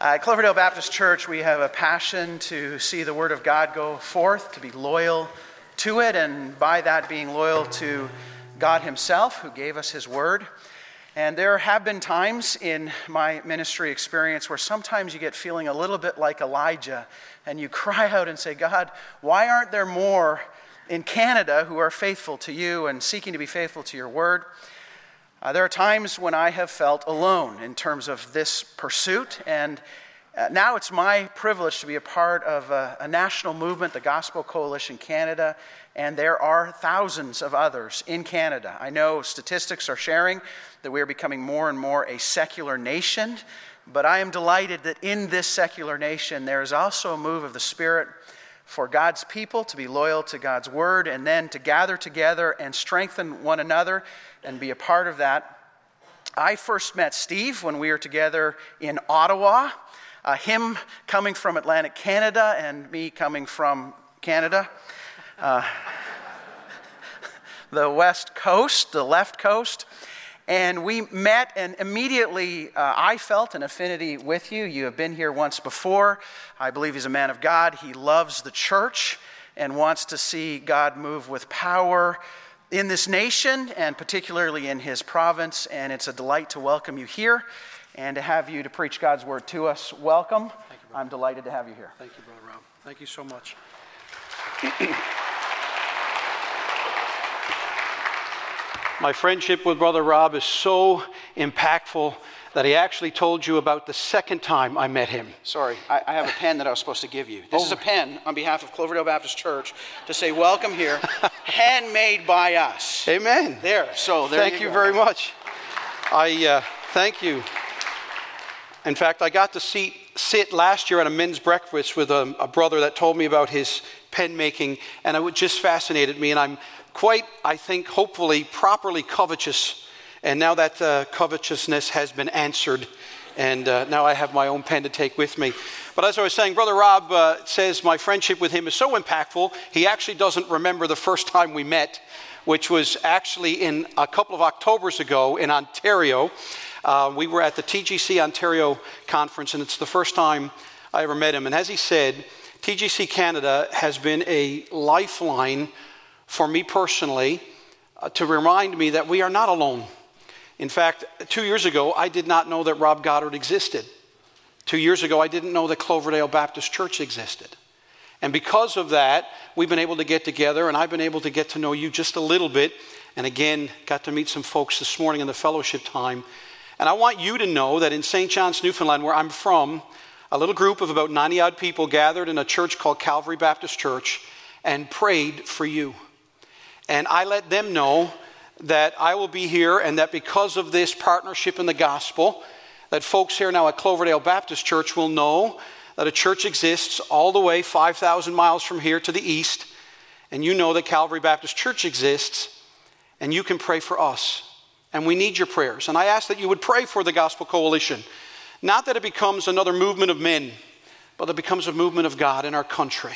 At Cloverdale Baptist Church, we have a passion to see the Word of God go forth, to be loyal to it, and by that being loyal to God Himself, who gave us His Word. And there have been times in my ministry experience where sometimes you get feeling a little bit like Elijah, and you cry out and say, God, why aren't there more in Canada who are faithful to you and seeking to be faithful to your Word? There are times when I have felt alone in terms of this pursuit, and now it's my privilege to be a part of a national movement, the Gospel Coalition Canada, and there are thousands of others in Canada. I know statistics are sharing that we are becoming more and more a secular nation, but I am delighted that in this secular nation there is also a move of the Spirit for God's people to be loyal to God's Word and then to gather together and strengthen one another and be a part of that. I first met Steve when we were together in Ottawa, him coming from Atlantic Canada and me coming from Canada. The West Coast, the left coast. And we met, and immediately I felt an affinity with you. You have been here once before. I believe he's a man of God. He loves the church and wants to see God move with power in this nation and particularly in his province. And it's a delight to welcome you here and to have you to preach God's word to us. Welcome. Thank you, brother. I'm delighted to have you here. Thank you, Brother Rob. Thank you so much. My friendship with Brother Rob is so impactful that he actually told you about the second time I met him. Sorry, I have a pen that I was supposed to give you. This is a pen on behalf of Cloverdale Baptist Church to say welcome here, handmade by us. Amen. There Thank you very much. Thank you. In fact, I got to sit last year at a men's breakfast with a brother that told me about his pen making, and it just fascinated me, and I'm quite, I think, hopefully, properly covetous. And now that covetousness has been answered, and now I have my own pen to take with me. But as I was saying, Brother Rob says my friendship with him is so impactful, he actually doesn't remember the first time we met, which was actually in a couple of Octobers ago in Ontario. We were at the TGC Ontario conference, and it's the first time I ever met him. And as he said, TGC Canada has been a lifeline for me personally to remind me that we are not alone. In fact, 2 years ago, I did not know that Rob Goddard existed. 2 years ago, I didn't know that Cloverdale Baptist Church existed. And because of that, we've been able to get together, and I've been able to get to know you just a little bit. And again, got to meet some folks this morning in the fellowship time. And I want you to know that in St. John's, Newfoundland, where I'm from, a little group of about 90-odd people gathered in a church called Calvary Baptist Church and prayed for you. And I let them know that I will be here and that because of this partnership in the gospel, that folks here now at Cloverdale Baptist Church will know that a church exists all the way 5,000 miles from here to the east, and you know that Calvary Baptist Church exists, and you can pray for us. And we need your prayers. And I ask that you would pray for the Gospel Coalition. Not that it becomes another movement of men, but it becomes a movement of God in our country.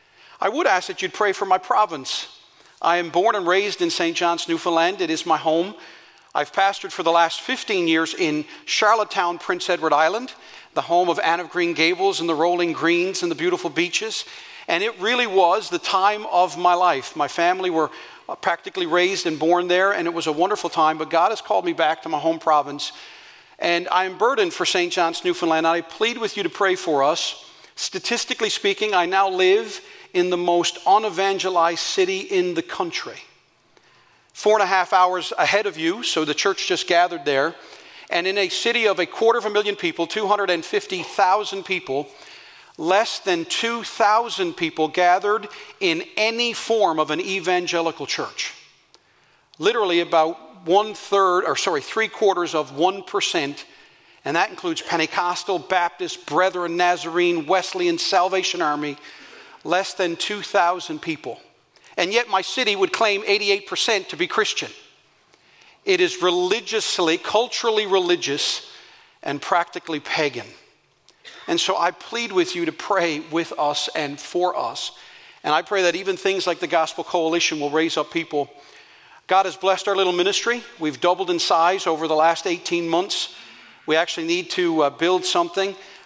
I would ask that you'd pray for my province. I am born and raised in St. John's, Newfoundland. It is my home. I've pastored for the last 15 years in Charlottetown, Prince Edward Island, the home of Anne of Green Gables and the rolling greens and the beautiful beaches. And it really was the time of my life. My family were practically raised and born there, and it was a wonderful time. But God has called me back to my home province. And I am burdened for St. John's, Newfoundland. I plead with you to pray for us. Statistically speaking, I now live in the most unevangelized city in the country. 4.5 hours ahead of you, so the church just gathered there. And in a city of 250,000 people, 250,000 people, less than 2,000 people gathered in any form of an evangelical church. Literally about 3/4 of 1%, and that includes Pentecostal, Baptist, Brethren, Nazarene, Wesleyan, Salvation Army. Less than 2,000 people. And yet my city would claim 88% to be Christian. It is religiously, culturally religious, and practically pagan. And so I plead with you to pray with us and for us. And I pray that even things like the Gospel Coalition will raise up people. God has blessed our little ministry. We've doubled in size over the last 18 months. We actually need to build something.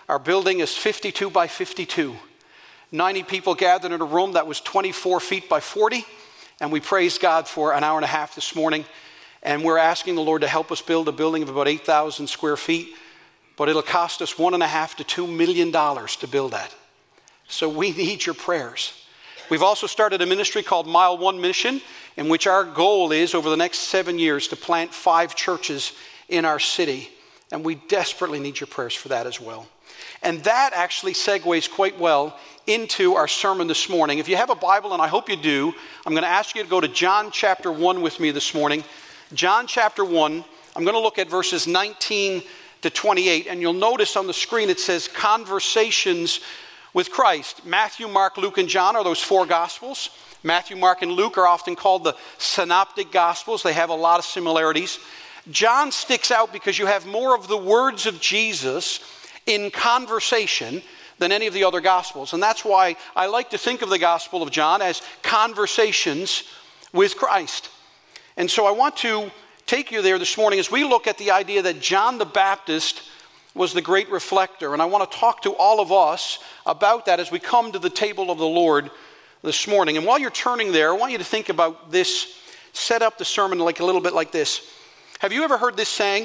Our building is 52 by 52. 90 people gathered in a room that was 24 feet by 40. And we praised God for an hour and a half this morning. And we're asking the Lord to help us build a building of about 8,000 square feet. But it'll cost us $1.5 to $2 million to build that. So we need your prayers. We've also started a ministry called Mile One Mission, in which our goal is over the next 7 years to plant 5 churches in our city. And we desperately need your prayers for that as well. And that actually segues quite well into our sermon this morning. If you have a Bible, and I hope you do, I'm going to ask you to go to John chapter 1 with me this morning. John chapter 1, I'm going to look at verses 19 to 28. And you'll notice on the screen it says Conversations with Christ. Matthew, Mark, Luke, and John are those 4 Gospels. Matthew, Mark, and Luke are often called the Synoptic Gospels. They have a lot of similarities. John sticks out because you have more of the words of Jesus in conversation than any of the other Gospels. And that's why I like to think of the Gospel of John as conversations with Christ. And so I want to take you there this morning as we look at the idea that John the Baptist was the great reflector. And I want to talk to all of us about that as we come to the table of the Lord this morning. And while you're turning there, I want you to think about this, set up the sermon like a little bit like this. Have you ever heard this saying?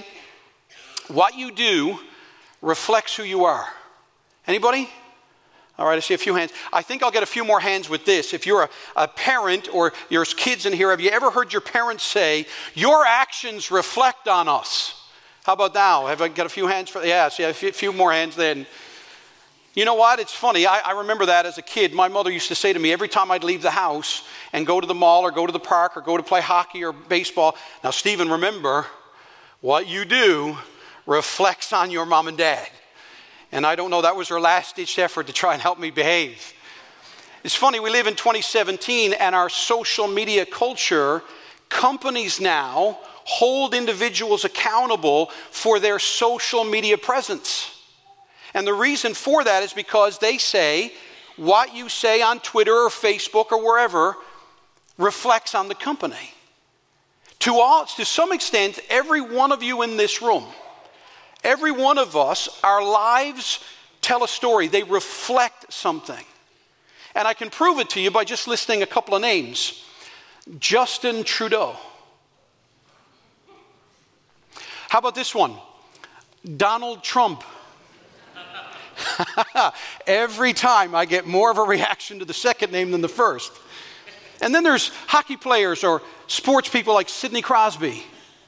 What you do reflects who you are. Anybody? All right, I see a few hands. I think I'll get a few more hands with this. If you're a parent or there's kids in here, have you ever heard your parents say, your actions reflect on us? How about now? Have I got a few hands for, yeah, see a few more hands then. You know what? It's funny. I remember that as a kid. My mother used to say to me every time I'd leave the house and go to the mall or go to the park or go to play hockey or baseball. Now, Stephen, remember, what you do reflects on your mom and dad. And I don't know, that was her last-ditch effort to try and help me behave. It's funny, we live in 2017 and our social media culture, companies now hold individuals accountable for their social media presence. And the reason for that is because they say what you say on Twitter or Facebook or wherever reflects on the company. To some extent, every one of you in this room, every one of us, our lives tell a story. They reflect something. And I can prove it to you by just listing a couple of names. Justin Trudeau. How about this one? Donald Trump. Every time I get more of a reaction to the second name than the first. And then there's hockey players or sports people like Sidney Crosby.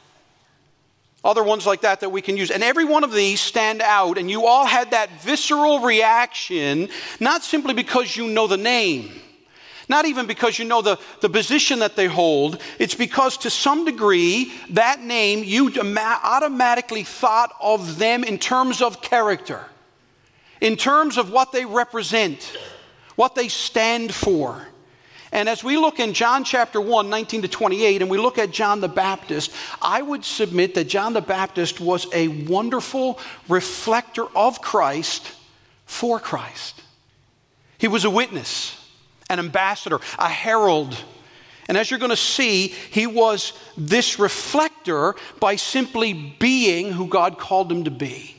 Other ones like that we can use. And every one of these stand out. And you all had that visceral reaction, not simply because you know the name, not even because you know the position that they hold. It's because to some degree, that name, you automatically thought of them in terms of character, in terms of what they represent, what they stand for. And as we look in John chapter 1, 19 to 28, and we look at John the Baptist, I would submit that John the Baptist was a wonderful reflector of Christ for Christ. He was a witness, an ambassador, a herald. And as you're going to see, he was this reflector by simply being who God called him to be.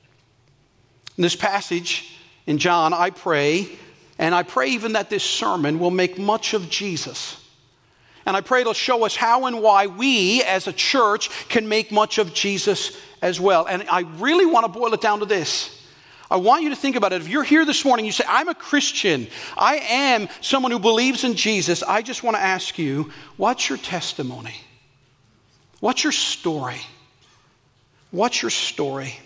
In this passage in John, I pray even that this sermon will make much of Jesus. And I pray it'll show us how and why we as a church can make much of Jesus as well. And I really want to boil it down to this. I want you to think about it. If you're here this morning, you say, I'm a Christian. I am someone who believes in Jesus. I just want to ask you, what's your testimony? What's your story? What's your story?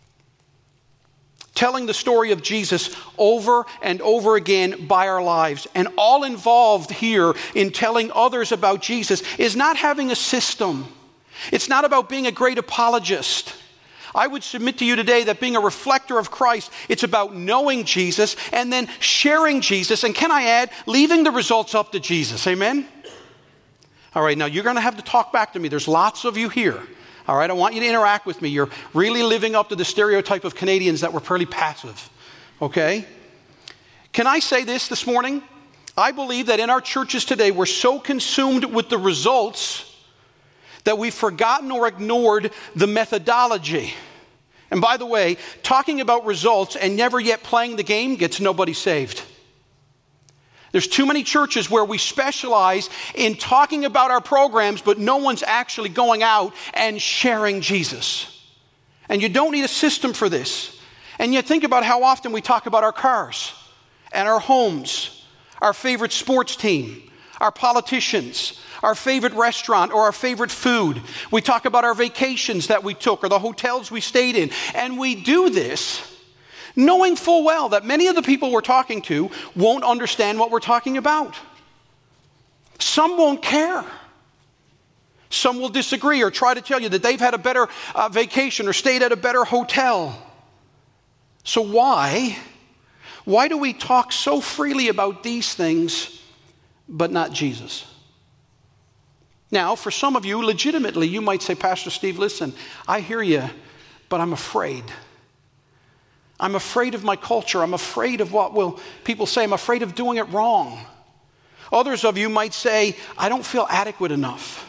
Telling the story of Jesus over and over again by our lives. And all involved here in telling others about Jesus is not having a system. It's not about being a great apologist. I would submit to you today that being a reflector of Christ, it's about knowing Jesus and then sharing Jesus. And can I add, leaving the results up to Jesus. Amen? All right, now you're going to have to talk back to me. There's lots of you here. All right, I want you to interact with me. You're really living up to the stereotype of Canadians that we're pretty passive. Okay? Can I say this morning? I believe that in our churches today, we're so consumed with the results that we've forgotten or ignored the methodology. And by the way, talking about results and never yet playing the game gets nobody saved. There's too many churches where we specialize in talking about our programs, but no one's actually going out and sharing Jesus. And you don't need a system for this. And yet think about how often we talk about our cars and our homes, our favorite sports team, our politicians, our favorite restaurant or our favorite food. We talk about our vacations that we took or the hotels we stayed in. And we do this knowing full well that many of the people we're talking to won't understand what we're talking about. Some won't care. Some will disagree or try to tell you that they've had a better vacation or stayed at a better hotel. So why do we talk so freely about these things but not Jesus? Now, for some of you, legitimately, you might say, Pastor Steve, listen, I hear you, but I'm afraid. I'm afraid of my culture. I'm afraid of what will people say. I'm afraid of doing it wrong. Others of you might say, I don't feel adequate enough.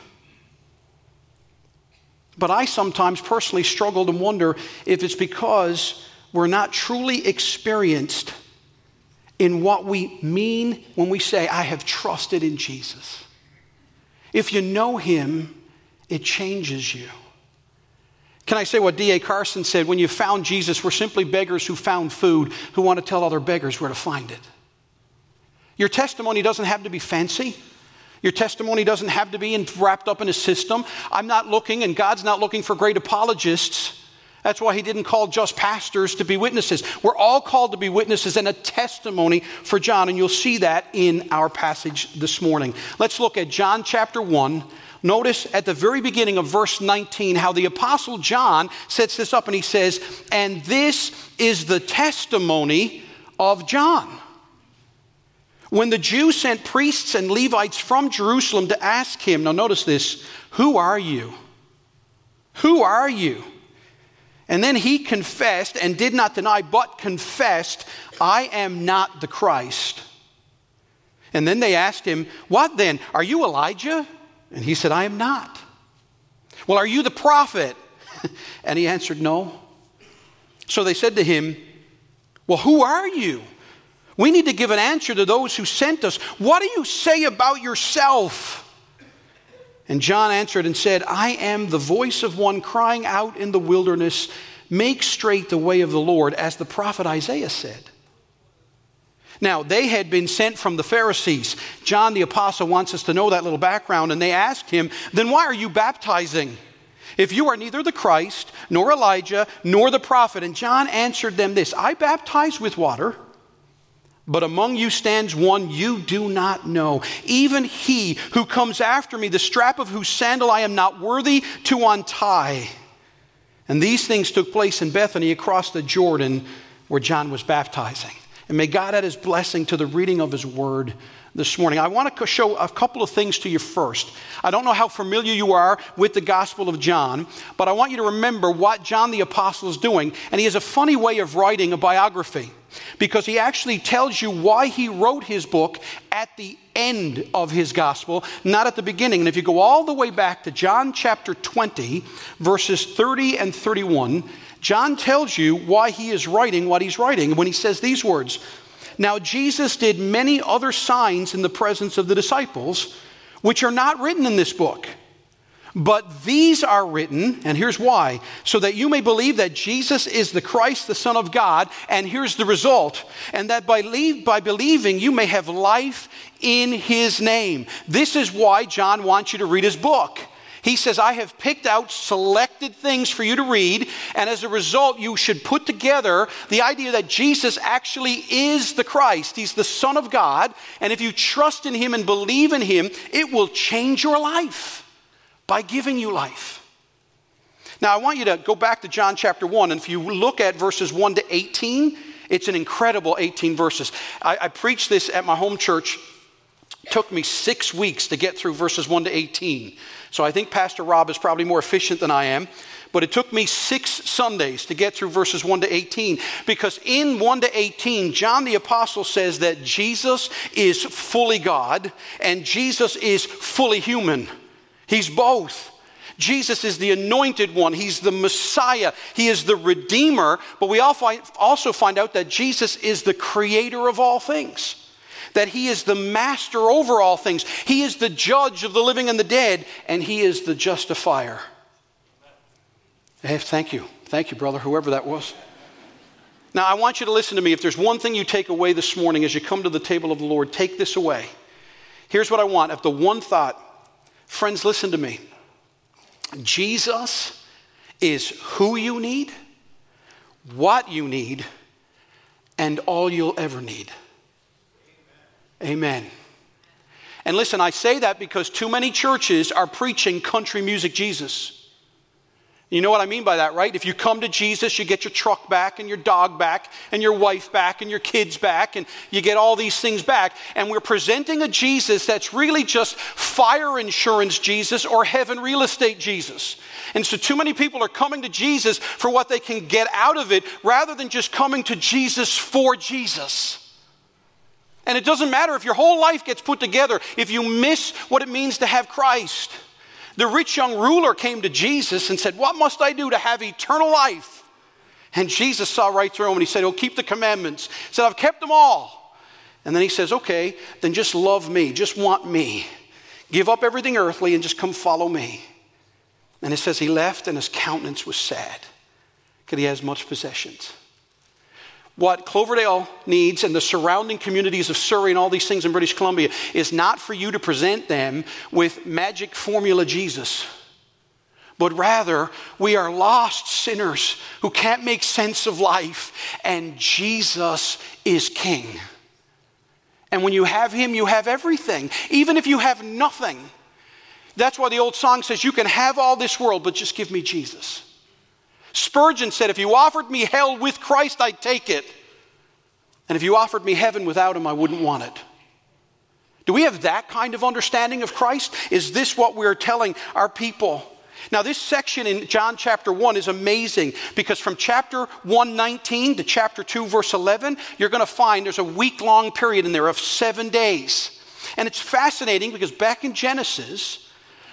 But I sometimes personally struggle and wonder if it's because we're not truly experienced in what we mean when we say, I have trusted in Jesus. If you know him, it changes you. Can I say what D.A. Carson said? When you found Jesus, we're simply beggars who found food, who want to tell other beggars where to find it. Your testimony doesn't have to be fancy. Your testimony doesn't have to be wrapped up in a system. I'm not looking, and God's not looking for great apologists. That's why he didn't call just pastors to be witnesses. We're all called to be witnesses and a testimony for John, and you'll see that in our passage this morning. Let's look at John chapter 1. Notice at the very beginning of verse 19 how the Apostle John sets this up, and he says, and this is the testimony of John. When the Jews sent priests and Levites from Jerusalem to ask him, now notice this, who are you? Who are you? And then he confessed and did not deny, but confessed, I am not the Christ. And then they asked him, what then? Are you Elijah? And he said, I am not. Well, are you the prophet? And he answered, no. So they said to him, well, who are you? We need to give an answer to those who sent us. What do you say about yourself? And John answered and said, I am the voice of one crying out in the wilderness, make straight the way of the Lord, as the prophet Isaiah said. Now, they had been sent from the Pharisees. John the apostle wants us to know that little background, and they asked him, then why are you baptizing? If you are neither the Christ, nor Elijah, nor the prophet. And John answered them this, I baptize with water, but among you stands one you do not know, even he who comes after me, the strap of whose sandal I am not worthy to untie. And these things took place in Bethany across the Jordan where John was baptizing. And may God add his blessing to the reading of his word this morning. I want to show a couple of things to you first. I don't know how familiar you are with the Gospel of John, but I want you to remember what John the Apostle is doing. And he has a funny way of writing a biography, because he actually tells you why he wrote his book at the end of his gospel, not at the beginning. And if you go all the way back to John chapter 20, verses 30 and 31, John tells you why he is writing what he's writing when he says these words. Now Jesus did many other signs in the presence of the disciples, which are not written in this book. But these are written, and here's why, so that you may believe that Jesus is the Christ, the Son of God, and here's the result, and that by believing you may have life in his name. This is why John wants you to read his book. He says, I have picked out selected things for you to read, and as a result, you should put together the idea that Jesus actually is the Christ. He's the Son of God, and if you trust in him and believe in him, it will change your life by giving you life. Now, I want you to go back to John chapter 1, and if you look at verses 1 to 18, it's an incredible 18 verses. I preached this at my home church. It took me 6 weeks to get through verses 1 to 18. So I think Pastor Rob is probably more efficient than I am. But it took me 6 Sundays to get through verses 1 to 18. Because in 1 to 18, John the Apostle says that Jesus is fully God and Jesus is fully human. He's both. Jesus is the anointed one. He's the Messiah. He is the Redeemer. But we also find out that Jesus is the creator of all things, that he is the master over all things. He is the judge of the living and the dead, and he is the justifier. Hey, thank you. Thank you, brother, whoever that was. Now, I want you to listen to me. If there's one thing you take away this morning as you come to the table of the Lord, take this away. Here's what I want. If the one thought, friends, listen to me. Jesus is who you need, what you need, and all you'll ever need. Amen. And listen, I say that because too many churches are preaching country music Jesus. You know what I mean by that, right? If you come to Jesus, you get your truck back and your dog back and your wife back and your kids back, and you get all these things back. And we're presenting a Jesus that's really just fire insurance Jesus or heaven real estate Jesus. And so too many people are coming to Jesus for what they can get out of it rather than just coming to Jesus for Jesus. And it doesn't matter if your whole life gets put together if you miss what it means to have Christ. The rich young ruler came to Jesus and said, what must I do to have eternal life? And Jesus saw right through him and he said, oh, keep the commandments. He said, I've kept them all. And then he says, okay, then just love me, just want me. Give up everything earthly and just come follow me. And it says he left and his countenance was sad because he has much possessions. What Cloverdale needs and the surrounding communities of Surrey and all these things in British Columbia is not for you to present them with magic formula Jesus, but rather we are lost sinners who can't make sense of life, and Jesus is King. And when you have him, you have everything, even if you have nothing. That's why the old song says, you can have all this world, but just give me Jesus. Spurgeon said, if you offered me hell with Christ, I'd take it. And if you offered me heaven without him, I wouldn't want it. Do we have that kind of understanding of Christ? Is this what we're telling our people? Now, this section in John chapter 1 is amazing because from chapter 1:19 to chapter 2, verse 11, you're going to find there's a week-long period in there of 7 days. And it's fascinating because back in Genesis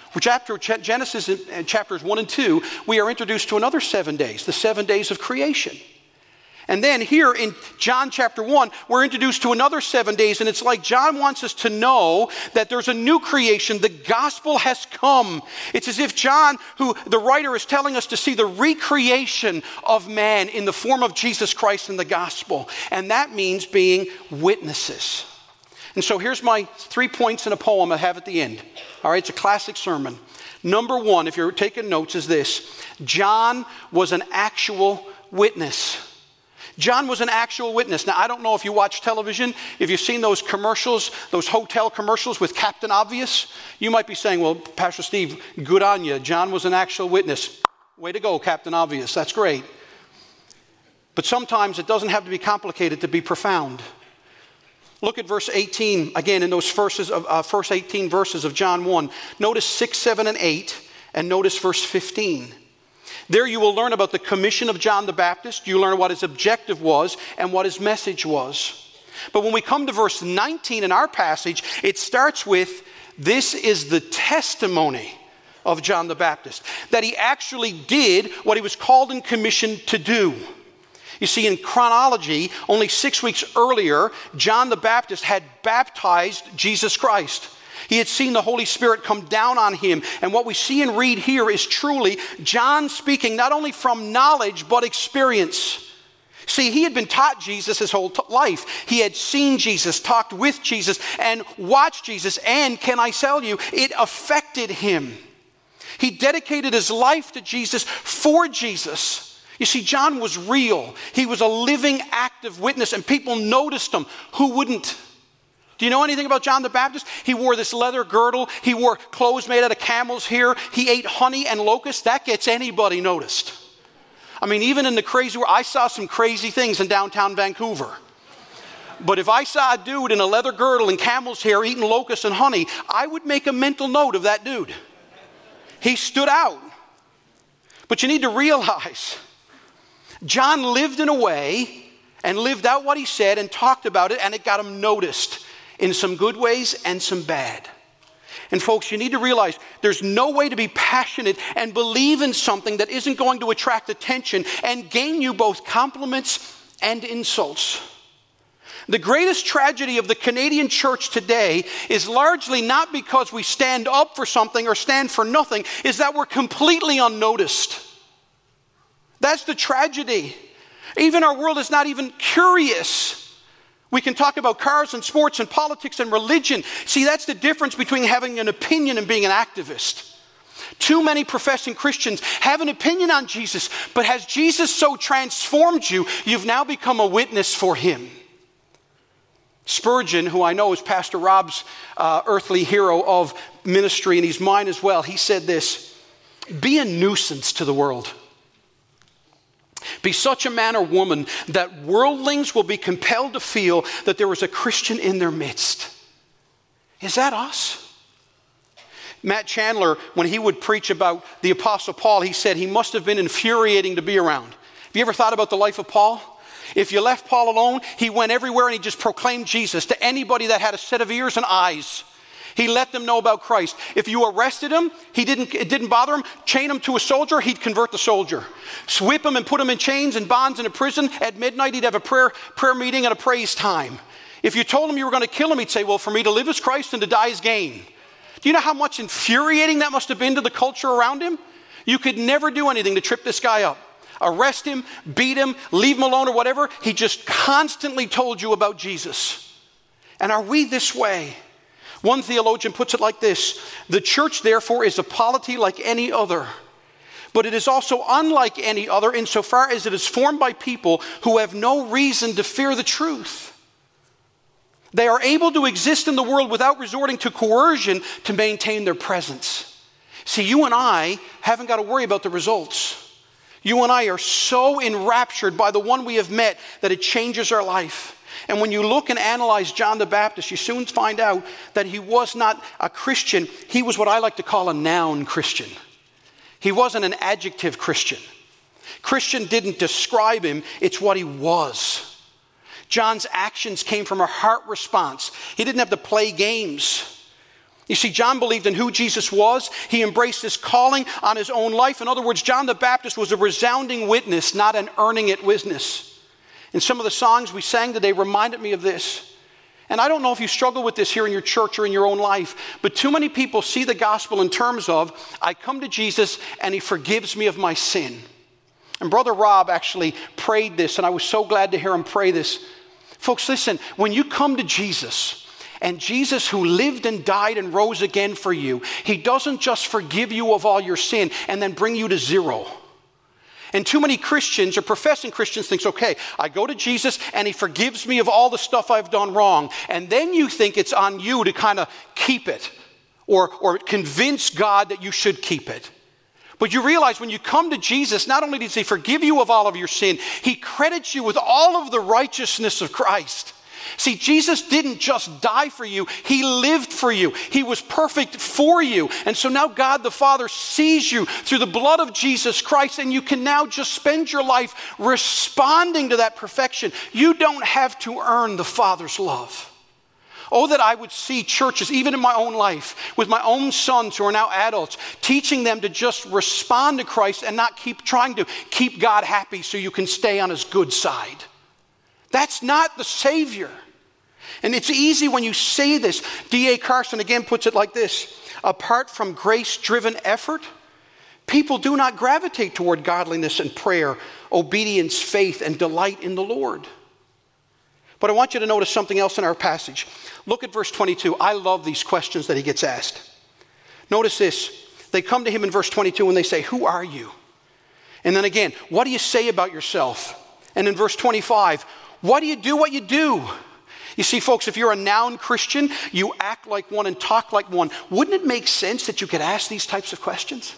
in chapters 1 and 2, we are introduced to another 7 days, the 7 days of creation. And then here in John chapter 1, we're introduced to another 7 days, and it's like John wants us to know that there's a new creation. The gospel has come. It's as if John, who the writer is telling us to see the recreation of man in the form of Jesus Christ in the gospel. And that means being witnesses. And so here's my 3 points in a poem I have at the end. All right, it's a classic sermon. Number 1, if you're taking notes, is this. John was an actual witness. John was an actual witness. Now, I don't know if you watch television, if you've seen those commercials, those hotel commercials with Captain Obvious. You might be saying, well, Pastor Steve, good on you. John was an actual witness. Way to go, Captain Obvious. That's great. But sometimes it doesn't have to be complicated to be profound. Look at verse 18, again, in those first 18 verses of John 1. Notice 6, 7, and 8, and notice verse 15. There you will learn about the commission of John the Baptist. You learn what his objective was and what his message was. But when we come to verse 19 in our passage, it starts with, this is the testimony of John the Baptist, that he actually did what he was called and commissioned to do. You see, in chronology, only 6 weeks earlier, John the Baptist had baptized Jesus Christ. He had seen the Holy Spirit come down on him. And what we see and read here is truly John speaking not only from knowledge, but experience. See, he had been taught Jesus his whole life. He had seen Jesus, talked with Jesus, and watched Jesus. And can I tell you, it affected him. He dedicated his life to Jesus for Jesus. You see, John was real. He was a living, active witness, and people noticed him. Who wouldn't? Do you know anything about John the Baptist? He wore this leather girdle. He wore clothes made out of camel's hair. He ate honey and locusts. That gets anybody noticed. I mean, even in the crazy world, I saw some crazy things in downtown Vancouver. But if I saw a dude in a leather girdle and camel's hair eating locusts and honey, I would make a mental note of that dude. He stood out. But you need to realize, John lived in a way and lived out what he said and talked about it, and it got him noticed in some good ways and some bad. And folks, you need to realize there's no way to be passionate and believe in something that isn't going to attract attention and gain you both compliments and insults. The greatest tragedy of the Canadian church today is largely not because we stand up for something or stand for nothing, is that we're completely unnoticed. That's the tragedy. Even our world is not even curious. We can talk about cars and sports and politics and religion. See, that's the difference between having an opinion and being an activist. Too many professing Christians have an opinion on Jesus, but has Jesus so transformed you, you've now become a witness for him. Spurgeon, who I know is Pastor Rob's earthly hero of ministry, and he's mine as well, he said this: be a nuisance to the world. Be such a man or woman that worldlings will be compelled to feel that there is a Christian in their midst. Is that us? Matt Chandler, when he would preach about the Apostle Paul, he said he must have been infuriating to be around. Have you ever thought about the life of Paul? If you left Paul alone, he went everywhere and he just proclaimed Jesus to anybody that had a set of ears and eyes. He let them know about Christ. If you arrested him, it didn't bother him. Chain him to a soldier, he'd convert the soldier. Whip him and put him in chains and bonds in a prison. At midnight, he'd have a prayer meeting and a praise time. If you told him you were going to kill him, he'd say, well, for me to live is Christ and to die is gain. Do you know how much infuriating that must have been to the culture around him? You could never do anything to trip this guy up. Arrest him, beat him, leave him alone or whatever. He just constantly told you about Jesus. And are we this way? One theologian puts it like this: the church, therefore, is a polity like any other, but it is also unlike any other insofar as it is formed by people who have no reason to fear the truth. They are able to exist in the world without resorting to coercion to maintain their presence. See, you and I haven't got to worry about the results. You and I are so enraptured by the one we have met that it changes our life. And when you look and analyze John the Baptist, you soon find out that he was not a Christian. He was what I like to call a noun Christian. He wasn't an adjective Christian. Christian didn't describe him, it's what he was. John's actions came from a heart response. He didn't have to play games. You see, John believed in who Jesus was. He embraced his calling on his own life. In other words, John the Baptist was a resounding witness, not an earning it witness. And some of the songs we sang today reminded me of this. And I don't know if you struggle with this here in your church or in your own life, but too many people see the gospel in terms of, I come to Jesus and he forgives me of my sin. And Brother Rob actually prayed this, and I was so glad to hear him pray this. Folks, listen, when you come to Jesus, and Jesus who lived and died and rose again for you, he doesn't just forgive you of all your sin and then bring you to zero. And too many Christians or professing Christians think, okay, I go to Jesus and he forgives me of all the stuff I've done wrong. And then you think it's on you to kind of keep it or convince God that you should keep it. But you realize when you come to Jesus, not only does he forgive you of all of your sin, he credits you with all of the righteousness of Christ. See, Jesus didn't just die for you, he lived for you. He was perfect for you. And so now God the Father sees you through the blood of Jesus Christ, and you can now just spend your life responding to that perfection. You don't have to earn the Father's love. Oh, that I would see churches, even in my own life, with my own sons who are now adults, teaching them to just respond to Christ and not keep trying to keep God happy so you can stay on his good side. That's not the Savior. And it's easy when you say this. D.A. Carson again puts it like this: apart from grace-driven effort, people do not gravitate toward godliness and prayer, obedience, faith, and delight in the Lord. But I want you to notice something else in our passage. Look at verse 22. I love these questions that he gets asked. Notice this. They come to him in verse 22 and they say, who are you? And then again, what do you say about yourself? And in verse 25, why do you do what you do? You see, folks, if you're a noun Christian, you act like one and talk like one. Wouldn't it make sense that you could ask these types of questions?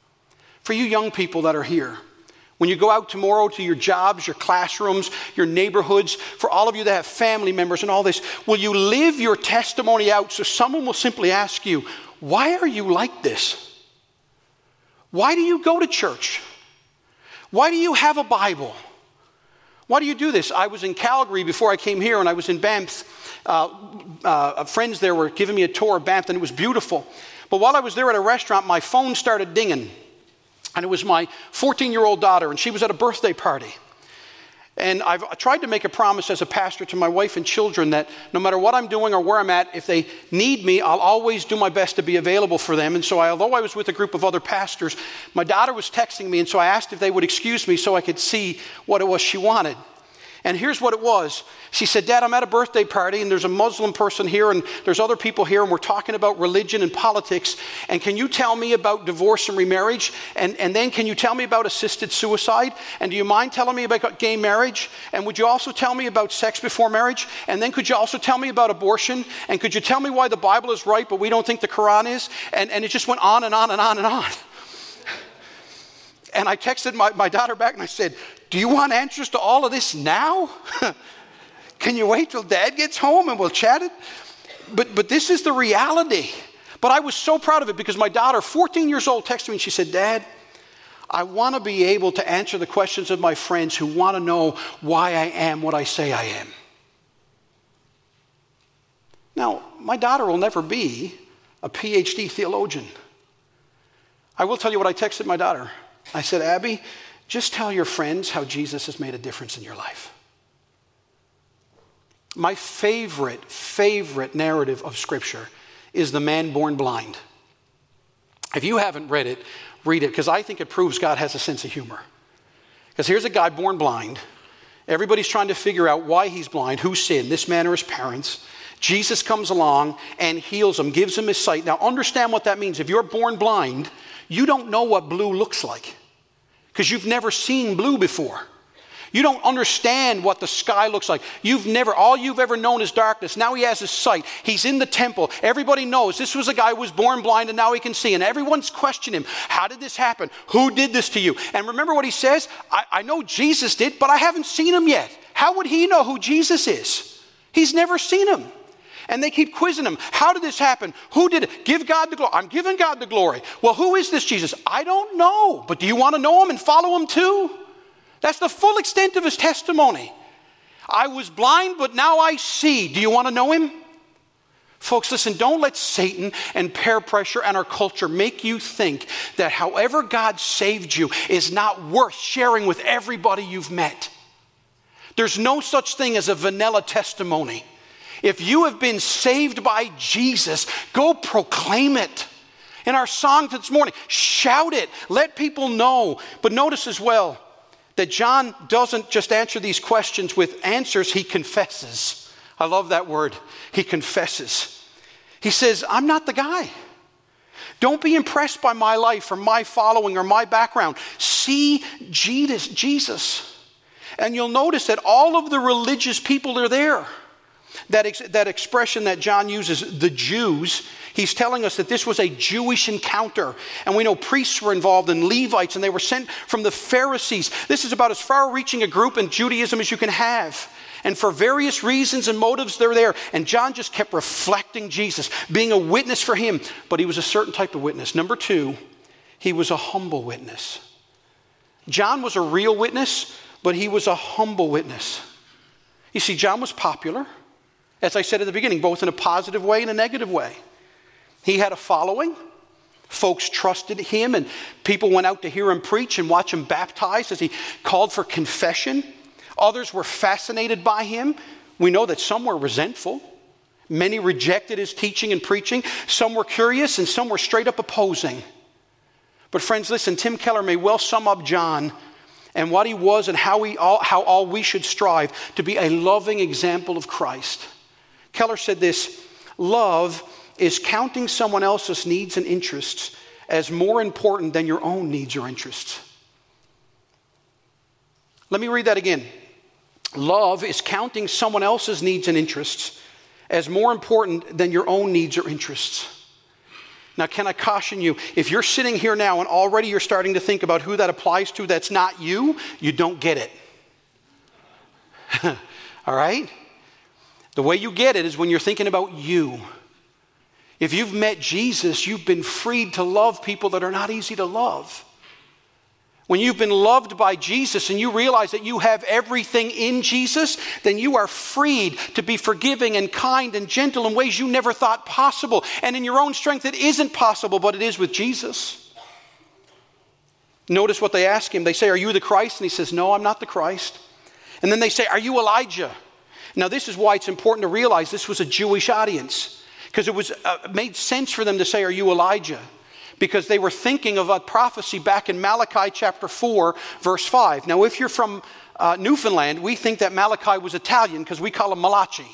For you young people that are here, when you go out tomorrow to your jobs, your classrooms, your neighborhoods, for all of you that have family members and all this, will you live your testimony out so someone will simply ask you, why are you like this? Why do you go to church? Why do you have a Bible? Why do you do this? I was in Calgary before I came here, and I was in Banff. Friends there were giving me a tour of Banff, and it was beautiful. But while I was there at a restaurant, my phone started dinging. And it was my 14-year-old daughter, and she was at a birthday party. And I've tried to make a promise as a pastor to my wife and children that no matter what I'm doing or where I'm at, if they need me, I'll always do my best to be available for them. And so although I was with a group of other pastors, my daughter was texting me, and so I asked if they would excuse me so I could see what it was she wanted. And here's what it was. She said, Dad, I'm at a birthday party, and there's a Muslim person here, and there's other people here, and we're talking about religion and politics. And can you tell me about divorce and remarriage? And then can you tell me about assisted suicide? And do you mind telling me about gay marriage? And would you also tell me about sex before marriage? And then could you also tell me about abortion? And could you tell me why the Bible is right, but we don't think the Quran is? And it just went on and on and on and on. And I texted my daughter back, and I said, do you want answers to all of this now? Can you wait till Dad gets home and we'll chat it? But this is the reality. But I was so proud of it because my daughter, 14 years old, texted me and she said, Dad, I want to be able to answer the questions of my friends who want to know why I am what I say I am. Now, my daughter will never be a PhD theologian. I will tell you what I texted my daughter. I said, Abby, just tell your friends how Jesus has made a difference in your life. My favorite narrative of Scripture is the man born blind. If you haven't read it, read it, because I think it proves God has a sense of humor. Because here's a guy born blind. Everybody's trying to figure out why he's blind, who sinned, this man or his parents. Jesus comes along and heals him, gives him his sight. Now understand what that means. If you're born blind, you don't know what blue looks like because you've never seen blue before. You don't understand what the sky looks like. All you've ever known is darkness. Now he has his sight. He's in the temple. Everybody knows this was a guy who was born blind and now he can see. And everyone's questioning him. How did this happen? Who did this to you? And remember what he says? I know Jesus did, but I haven't seen him yet. How would he know who Jesus is? He's never seen him. And they keep quizzing him. How did this happen? Who did it? Give God the glory. I'm giving God the glory. Well, who is this Jesus? I don't know. But do you want to know him and follow him too? That's the full extent of his testimony. I was blind, but now I see. Do you want to know him? Folks, listen, don't let Satan and peer pressure and our culture make you think that however God saved you is not worth sharing with everybody you've met. There's no such thing as a vanilla testimony. If you have been saved by Jesus, go proclaim it. In our song this morning, shout it. Let people know. But notice as well that John doesn't just answer these questions with answers, he confesses. I love that word. He confesses. He says, I'm not the guy. Don't be impressed by my life or my following or my background. See Jesus. And you'll notice that all of the religious people are there. That expression that John uses, the Jews, he's telling us that this was a Jewish encounter. And we know priests were involved and Levites, and they were sent from the Pharisees. This is about as far-reaching a group in Judaism as you can have. And for various reasons and motives, they're there. And John just kept reflecting Jesus, being a witness for him. But he was a certain type of witness. Number two, he was a humble witness. John was a real witness, but he was a humble witness. You see, John was popular. As I said at the beginning, both in a positive way and a negative way. He had a following. Folks trusted him, and people went out to hear him preach and watch him baptized as he called for confession. Others were fascinated by him. We know that some were resentful. Many rejected his teaching and preaching. Some were curious, and some were straight up opposing. But friends, listen, Tim Keller may well sum up John and what he was and how all we should strive to be a loving example of Christ. Keller said this, love is counting someone else's needs and interests as more important than your own needs or interests. Let me read that again. Love is counting someone else's needs and interests as more important than your own needs or interests. Now, can I caution you, if you're sitting here now and already you're starting to think about who that applies to that's not you, you don't get it. All right? The way you get it is when you're thinking about you. If you've met Jesus, you've been freed to love people that are not easy to love. When you've been loved by Jesus and you realize that you have everything in Jesus, then you are freed to be forgiving and kind and gentle in ways you never thought possible. And in your own strength, it isn't possible, but it is with Jesus. Notice what they ask him. They say, "Are you the Christ?" And he says, "No, I'm not the Christ." And then they say, "Are you Elijah?" Now, this is why it's important to realize this was a Jewish audience, because it made sense for them to say, "Are you Elijah?" Because they were thinking of a prophecy back in Malachi chapter 4, verse 5. Now, if you're from Newfoundland, we think that Malachi was Italian because we call him Malachi.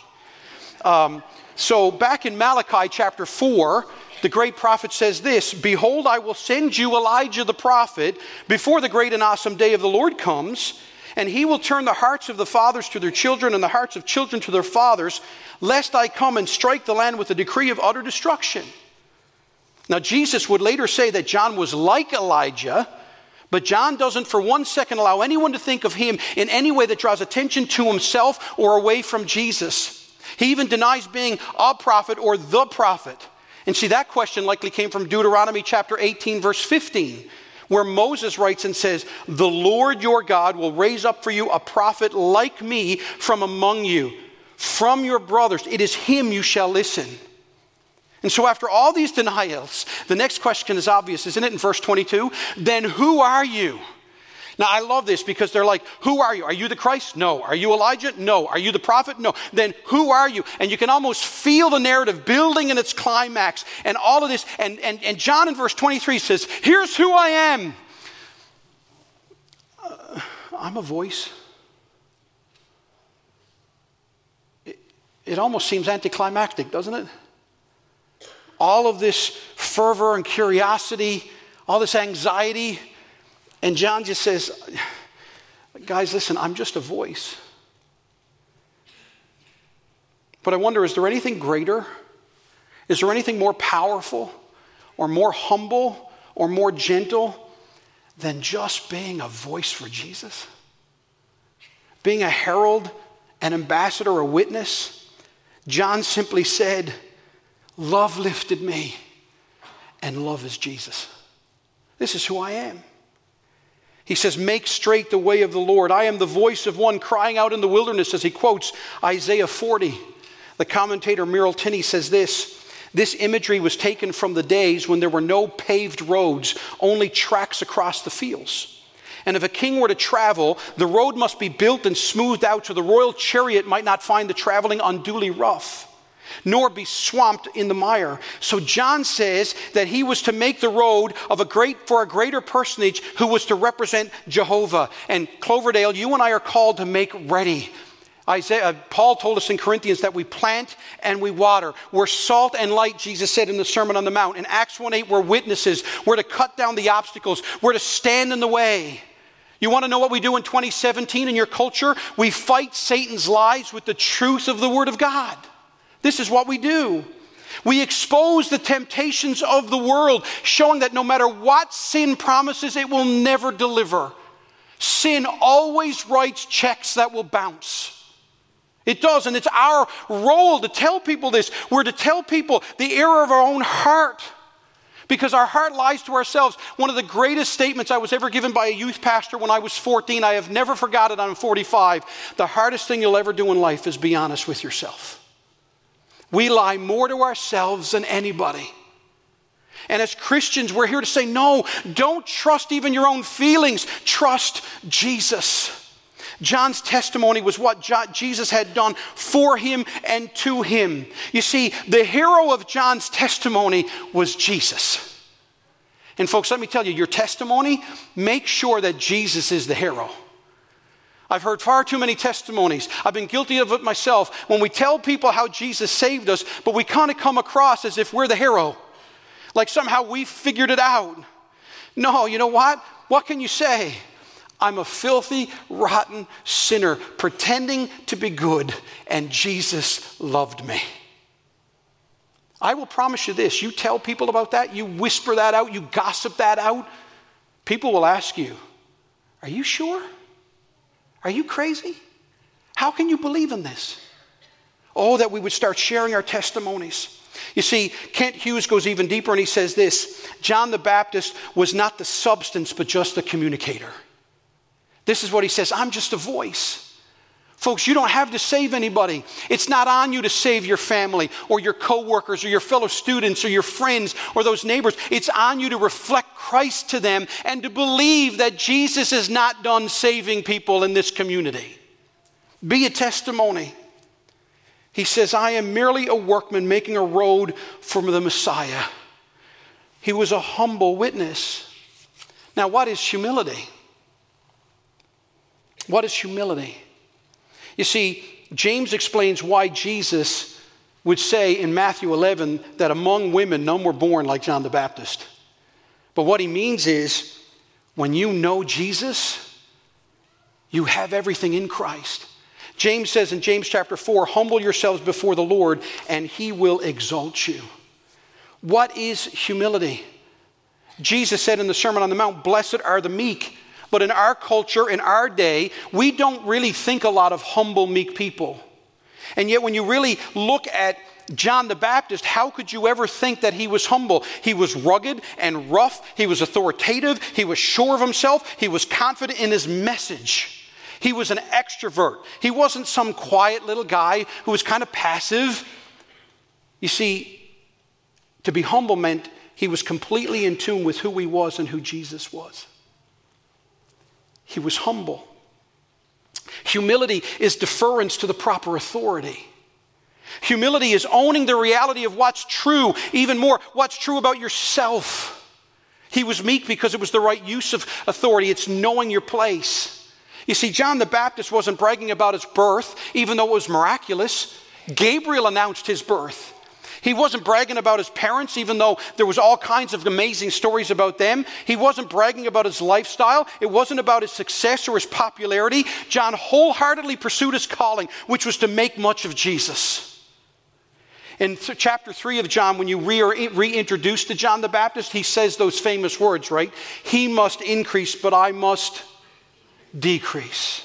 So back in Malachi chapter 4, the great prophet says this, "Behold, I will send you Elijah the prophet before the great and awesome day of the Lord comes, and he will turn the hearts of the fathers to their children and the hearts of children to their fathers, lest I come and strike the land with a decree of utter destruction." Now, Jesus would later say that John was like Elijah, but John doesn't for 1 second allow anyone to think of him in any way that draws attention to himself or away from Jesus. He even denies being a prophet or the prophet. And see, that question likely came from Deuteronomy chapter 18, verse 15, where Moses writes and says, "The Lord your God will raise up for you a prophet like me from among you, from your brothers. It is him you shall listen." And so after all these denials, the next question is obvious, isn't it? In verse 22, "Then who are you?" Now I love this because they're like, "Who are you? Are you the Christ? No. Are you Elijah? No. Are you the prophet? No." Then who are you? And you can almost feel the narrative building in its climax and all of this. And John in verse 23 says, "Here's who I am. I'm a voice." It almost seems anticlimactic, doesn't it? All of this fervor and curiosity, all this anxiety, and John just says, "Guys, listen, I'm just a voice." But I wonder, is there anything greater? Is there anything more powerful or more humble or more gentle than just being a voice for Jesus? Being a herald, an ambassador, a witness? John simply said, "Love lifted me, and love is Jesus. This is who I am." He says, "Make straight the way of the Lord. I am the voice of one crying out in the wilderness," as he quotes Isaiah 40. The commentator Merrill Tinney says this imagery was taken from the days when there were no paved roads, only tracks across the fields. And if a king were to travel, the road must be built and smoothed out so the royal chariot might not find the traveling unduly rough, nor be swamped in the mire. So John says that he was to make the road for a greater personage who was to represent Jehovah. And Cloverdale, you and I are called to make ready. Paul told us in Corinthians that we plant and we water. We're salt and light, Jesus said in the Sermon on the Mount. In Acts 1:8, we're witnesses. We're to cut down the obstacles. We're to stand in the way. You want to know what we do in 2017 in your culture? We fight Satan's lies with the truth of the Word of God. This is what we do. We expose the temptations of the world, showing that no matter what sin promises, it will never deliver. Sin always writes checks that will bounce. It does, and it's our role to tell people this. We're to tell people the error of our own heart, because our heart lies to ourselves. One of the greatest statements I was ever given by a youth pastor when I was 14, I have never forgot it, I'm 45. The hardest thing you'll ever do in life is be honest with yourself. We lie more to ourselves than anybody. And as Christians, we're here to say, no, don't trust even your own feelings. Trust Jesus. John's testimony was what Jesus had done for him and to him. You see, the hero of John's testimony was Jesus. And folks, let me tell you, your testimony, make sure that Jesus is the hero. I've heard far too many testimonies. I've been guilty of it myself. When we tell people how Jesus saved us, but we kind of come across as if we're the hero. Like somehow we figured it out. No, you know what? What can you say? I'm a filthy, rotten sinner pretending to be good, and Jesus loved me. I will promise you this. You tell people about that, you whisper that out, you gossip that out, people will ask you, are you sure? Are you crazy? How can you believe in this? Oh, that we would start sharing our testimonies. You see, Kent Hughes goes even deeper and he says this: John the Baptist was not the substance, but just the communicator. This is what he says: I'm just a voice. Folks, you don't have to save anybody. It's not on you to save your family or your coworkers or your fellow students or your friends or those neighbors. It's on you to reflect Christ to them and to believe that Jesus is not done saving people in this community. Be a testimony. He says, I am merely a workman making a road for the Messiah. He was a humble witness. Now, what is humility? What is humility? You see, James explains why Jesus would say in Matthew 11 that among women none were born like John the Baptist. But what he means is, when you know Jesus, you have everything in Christ. James says in James chapter 4, humble yourselves before the Lord and he will exalt you. What is humility? Jesus said in the Sermon on the Mount, blessed are the meek. But in our culture, in our day, we don't really think a lot of humble, meek people. And yet when you really look at John the Baptist, how could you ever think that he was humble? He was rugged and rough. He was authoritative. He was sure of himself. He was confident in his message. He was an extrovert. He wasn't some quiet little guy who was kind of passive. You see, to be humble meant he was completely in tune with who he was and who Jesus was. He was humble. Humility is deference to the proper authority. Humility is owning the reality of what's true, even more, what's true about yourself. He was meek because it was the right use of authority. It's knowing your place. You see, John the Baptist wasn't bragging about his birth, even though it was miraculous. Gabriel announced his birth. He wasn't bragging about his parents, even though there was all kinds of amazing stories about them. He wasn't bragging about his lifestyle. It wasn't about his success or his popularity. John wholeheartedly pursued his calling, which was to make much of Jesus. In chapter 3 of John, when you reintroduce to John the Baptist, he says those famous words, right? He must increase, but I must decrease.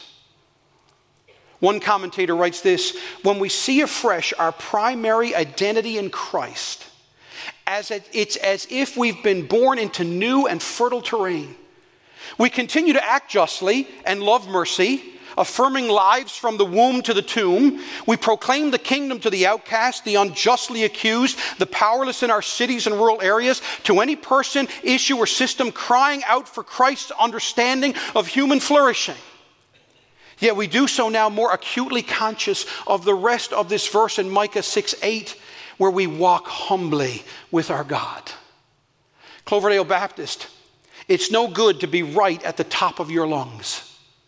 One commentator writes this: when we see afresh our primary identity in Christ, it's as if we've been born into new and fertile terrain. We continue to act justly and love mercy, affirming lives from the womb to the tomb. We proclaim the kingdom to the outcast, the unjustly accused, the powerless in our cities and rural areas, to any person, issue, or system crying out for Christ's understanding of human flourishing. Yet we do so now more acutely conscious of the rest of this verse in Micah 6:8, where we walk humbly with our God. Cloverdale Baptist, it's no good to be right at the top of your lungs,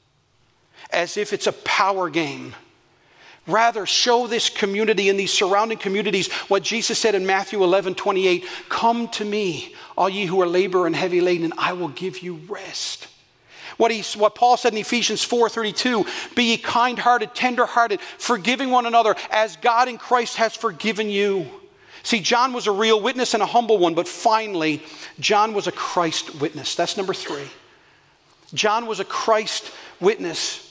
as if it's a power game. Rather, show this community and these surrounding communities what Jesus said in Matthew 11:28, come to me, all ye who are labor and heavy laden, and I will give you rest. What Paul said in Ephesians 4:32, be ye kind-hearted, tender-hearted, forgiving one another as God in Christ has forgiven you. See, John was a real witness and a humble one, but finally, John was a Christ witness. That's number 3. John was a Christ witness.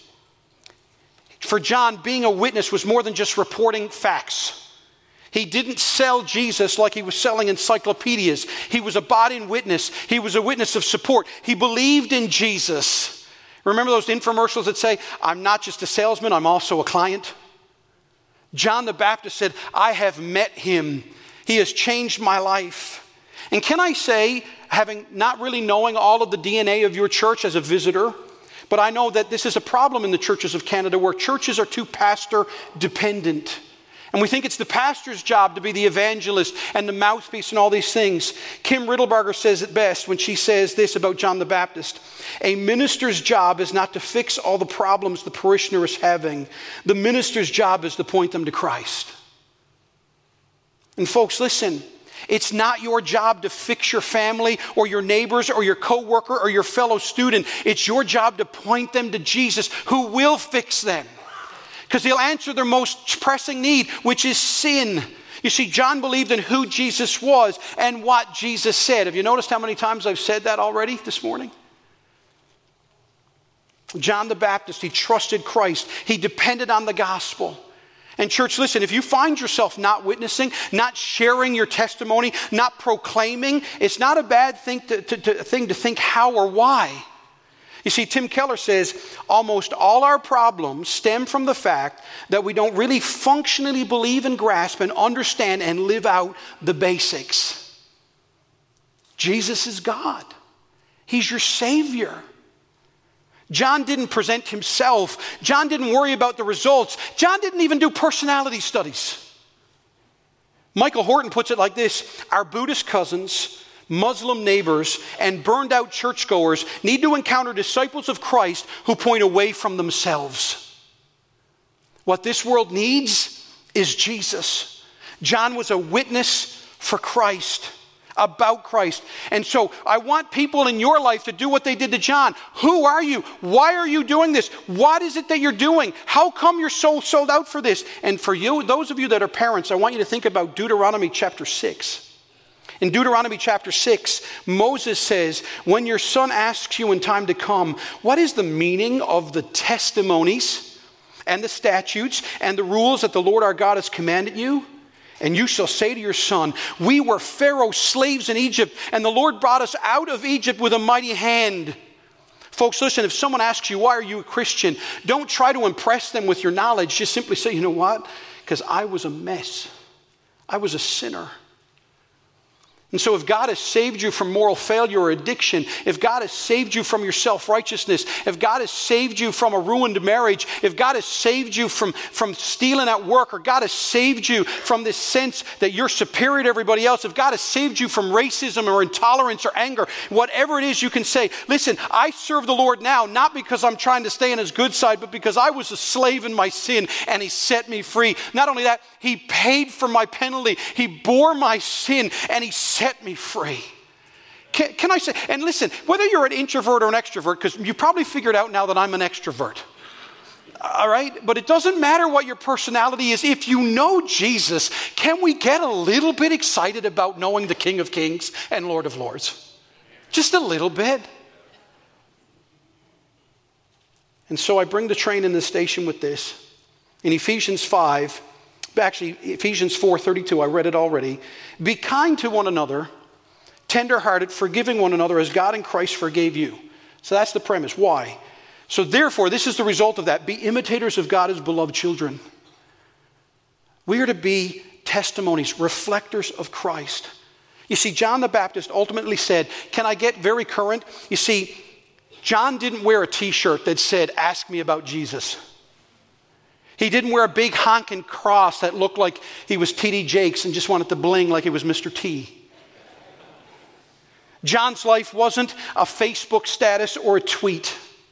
For John, being a witness was more than just reporting facts. He didn't sell Jesus like he was selling encyclopedias. He was a bought-in witness. He was a witness of support. He believed in Jesus. Remember those infomercials that say, I'm not just a salesman, I'm also a client? John the Baptist said, I have met him. He has changed my life. And can I say, having not really knowing all of the DNA of your church as a visitor, but I know that this is a problem in the churches of Canada where churches are too pastor dependent. And we think it's the pastor's job to be the evangelist and the mouthpiece and all these things. Kim Riddlebarger says it best when she says this about John the Baptist. A minister's job is not to fix all the problems the parishioner is having. The minister's job is to point them to Christ. And folks, listen, it's not your job to fix your family or your neighbors or your coworker or your fellow student. It's your job to point them to Jesus, who will fix them. Because he'll answer their most pressing need, which is sin. You see, John believed in who Jesus was and what Jesus said. Have you noticed how many times I've said that already this morning? John the Baptist, he trusted Christ. He depended on the gospel. And church, listen, if you find yourself not witnessing, not sharing your testimony, not proclaiming, it's not a bad thing to think how or why. You see, Tim Keller says, almost all our problems stem from the fact that we don't really functionally believe and grasp and understand and live out the basics. Jesus is God. He's your Savior. John didn't present himself. John didn't worry about the results. John didn't even do personality studies. Michael Horton puts it like this: our Buddhist cousins, Muslim neighbors, and burned out churchgoers need to encounter disciples of Christ who point away from themselves. What this world needs is Jesus. John was a witness for Christ, about Christ. And so I want people in your life to do what they did to John. Who are you? Why are you doing this? What is it that you're doing? How come you're so sold out for this? And for you, those of you that are parents, I want you to think about Deuteronomy chapter 6. In Deuteronomy chapter 6, Moses says, when your son asks you in time to come, what is the meaning of the testimonies and the statutes and the rules that the Lord our God has commanded you? And you shall say to your son, we were Pharaoh's slaves in Egypt, and the Lord brought us out of Egypt with a mighty hand. Folks, listen, if someone asks you, why are you a Christian? Don't try to impress them with your knowledge. Just simply say, you know what? Because I was a mess. I was a sinner. And so if God has saved you from moral failure or addiction, if God has saved you from your self-righteousness, if God has saved you from a ruined marriage, if God has saved you from stealing at work, or God has saved you from this sense that you're superior to everybody else, if God has saved you from racism or intolerance or anger, whatever it is, you can say, listen, I serve the Lord now, not because I'm trying to stay on his good side, but because I was a slave in my sin and he set me free. Not only that, he paid for my penalty. He bore my sin and he set me free. Can I say, and listen, whether you're an introvert or an extrovert, because you probably figured out now that I'm an extrovert. All right? But it doesn't matter what your personality is. If you know Jesus, can we get a little bit excited about knowing the King of Kings and Lord of Lords? Just a little bit. And so I bring the train in the station with this. In Ephesians 5, actually, Ephesians 4:32, I read it already. Be kind to one another, tender-hearted, forgiving one another as God in Christ forgave you. So that's the premise. Why? So therefore, this is the result of that. Be imitators of God as beloved children. We are to be testimonies, reflectors of Christ. You see, John the Baptist ultimately said, can I get very current? You see, John didn't wear a t-shirt that said, ask me about Jesus. He didn't wear a big honking cross that looked like he was T.D. Jakes and just wanted to bling like he was Mr. T. John's life wasn't a Facebook status or a tweet.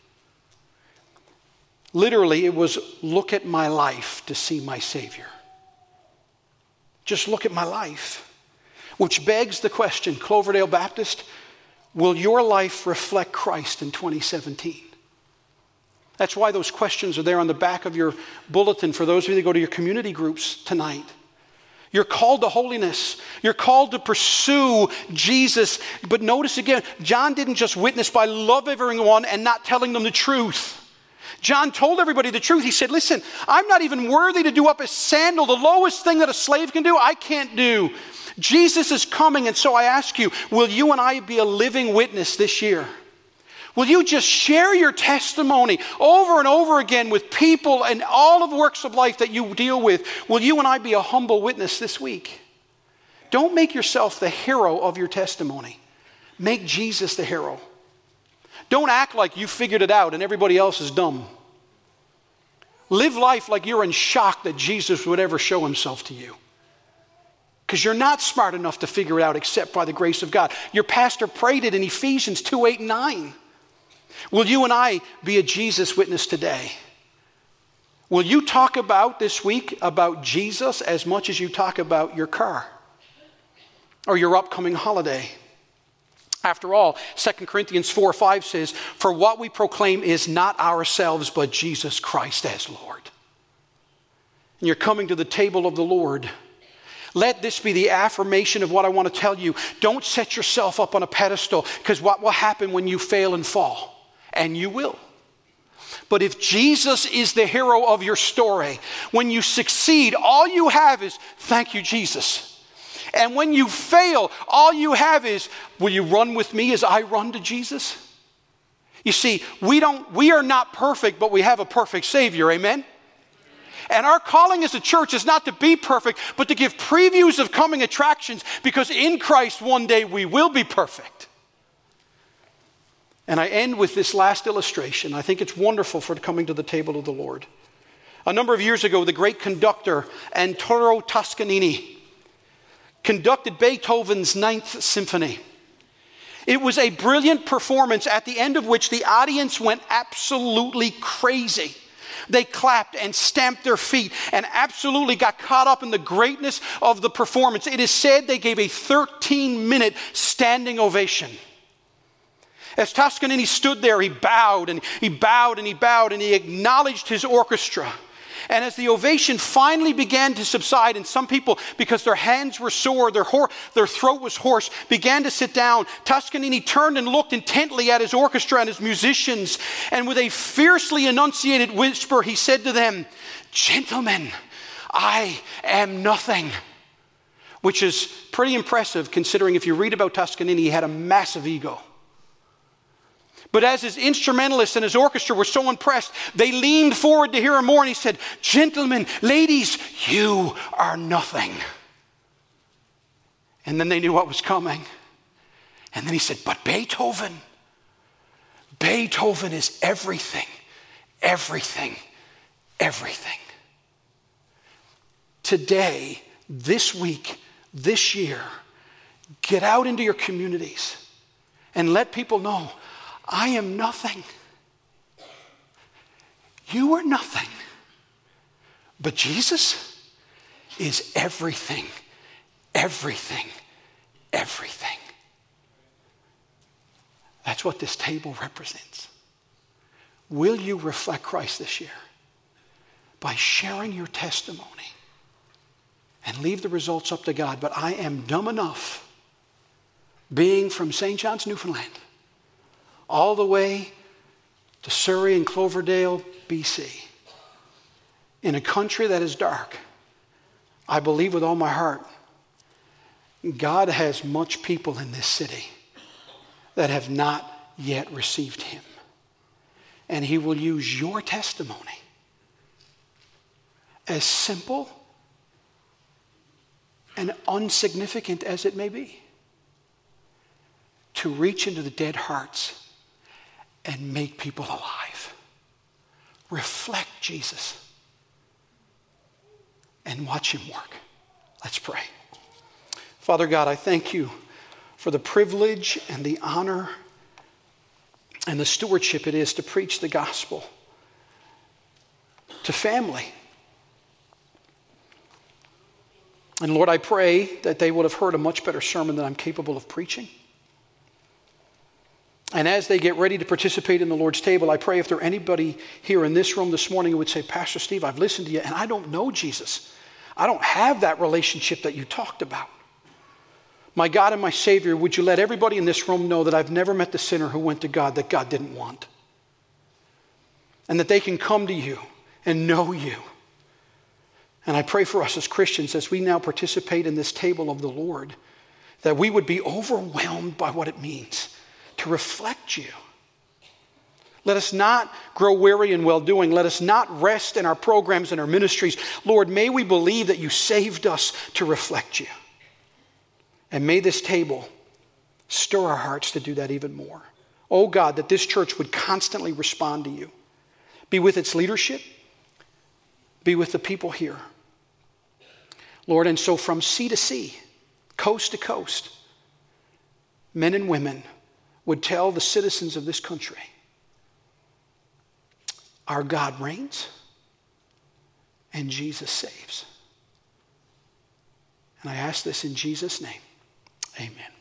Literally, it was look at my life to see my Savior. Just look at my life. Which begs the question, Cloverdale Baptist, will your life reflect Christ in 2017? That's why those questions are there on the back of your bulletin for those of you that go to your community groups tonight. You're called to holiness. You're called to pursue Jesus. But notice again, John didn't just witness by loving everyone and not telling them the truth. John told everybody the truth. He said, listen, I'm not even worthy to do up a sandal. The lowest thing that a slave can do, I can't do. Jesus is coming, and so I ask you, will you and I be a living witness this year? Will you just share your testimony over and over again with people and all of the works of life that you deal with? Will you and I be a humble witness this week? Don't make yourself the hero of your testimony. Make Jesus the hero. Don't act like you figured it out and everybody else is dumb. Live life like you're in shock that Jesus would ever show himself to you. Because you're not smart enough to figure it out except by the grace of God. Your pastor prayed it in Ephesians 2:8-9. Will you and I be a Jesus witness today? Will you talk about this week about Jesus as much as you talk about your car or your upcoming holiday? After all, 2 Corinthians 4:5 says, for what we proclaim is not ourselves, but Jesus Christ as Lord. And you're coming to the table of the Lord. Let this be the affirmation of what I want to tell you. Don't set yourself up on a pedestal, because what will happen when you fail and fall? And you will. But if Jesus is the hero of your story, when you succeed, all you have is, thank you, Jesus. And when you fail, all you have is, will you run with me as I run to Jesus? You see, we are not perfect, but we have a perfect Savior, amen? And our calling as a church is not to be perfect, but to give previews of coming attractions, because in Christ one day we will be perfect. And I end with this last illustration. I think it's wonderful for coming to the table of the Lord. A number of years ago, the great conductor Arturo Toscanini conducted Beethoven's Ninth Symphony. It was a brilliant performance, at the end of which the audience went absolutely crazy. They clapped and stamped their feet and absolutely got caught up in the greatness of the performance. It is said they gave a 13-minute standing ovation. As Toscanini stood there, he bowed and he bowed and he bowed and he acknowledged his orchestra. And as the ovation finally began to subside, and some people, because their hands were sore, their throat was hoarse, began to sit down, Toscanini turned and looked intently at his orchestra and his musicians, and with a fiercely enunciated whisper, he said to them, "Gentlemen, I am nothing." Which is pretty impressive, considering if you read about Toscanini, he had a massive ego. But as his instrumentalists and his orchestra were so impressed, they leaned forward to hear him more, and he said, "Gentlemen, ladies, you are nothing." And then they knew what was coming. And then he said, "But Beethoven is everything, everything, everything." Today, this week, this year, get out into your communities and let people know, I am nothing. You are nothing. But Jesus is everything, everything, everything. That's what this table represents. Will you reflect Christ this year by sharing your testimony and leave the results up to God? But I am dumb enough, being from St. John's, Newfoundland, all the way to Surrey and Cloverdale, BC, in a country that is dark. I believe with all my heart, God has much people in this city that have not yet received him. And he will use your testimony, as simple and insignificant as it may be, to reach into the dead hearts and make people alive. Reflect Jesus and watch him work. Let's pray. Father God, I thank you for the privilege and the honor and the stewardship it is to preach the gospel to family. And Lord, I pray that they would have heard a much better sermon than I'm capable of preaching. And as they get ready to participate in the Lord's table, I pray if there anybody here in this room this morning who would say, "Pastor Steve, I've listened to you and I don't know Jesus. I don't have that relationship that you talked about. My God and my Savior, would you let everybody in this room know that I've never met the sinner who went to God that God didn't want? And that they can come to you and know you." And I pray for us as Christians, as we now participate in this table of the Lord, that we would be overwhelmed by what it means to reflect you. Let us not grow weary in well-doing. Let us not rest in our programs and our ministries. Lord, may we believe that you saved us to reflect you. And may this table stir our hearts to do that even more. Oh God, that this church would constantly respond to you. Be with its leadership. Be with the people here. Lord, and so from sea to sea, coast to coast, men and women would tell the citizens of this country, our God reigns and Jesus saves. And I ask this in Jesus' name. Amen.